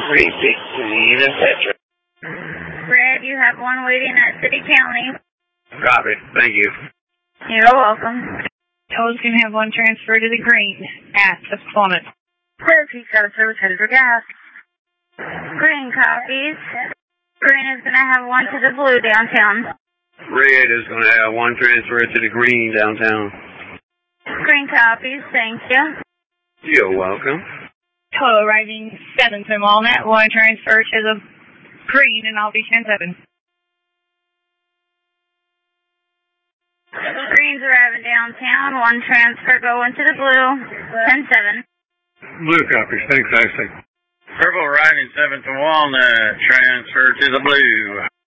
Great Big Green, etc. Red, you have one waiting at City County. Copy. Thank you. You're welcome. Yellow's going to have one transfer to the green at the Plymouth. Clear, he's got a service headed for gas. Green copies. Green is going to have one to the blue downtown. Red is going to have one transfer to the green downtown. Green copies, thank you. You're welcome. Total arriving 7th and Walnut, one transfer to the green, and I'll be 10-7. Green's arriving downtown, one transfer going to the blue, 10-7. Blue copies, thanks, Ashley. Purple arriving 7th and Walnut, transfer to the blue.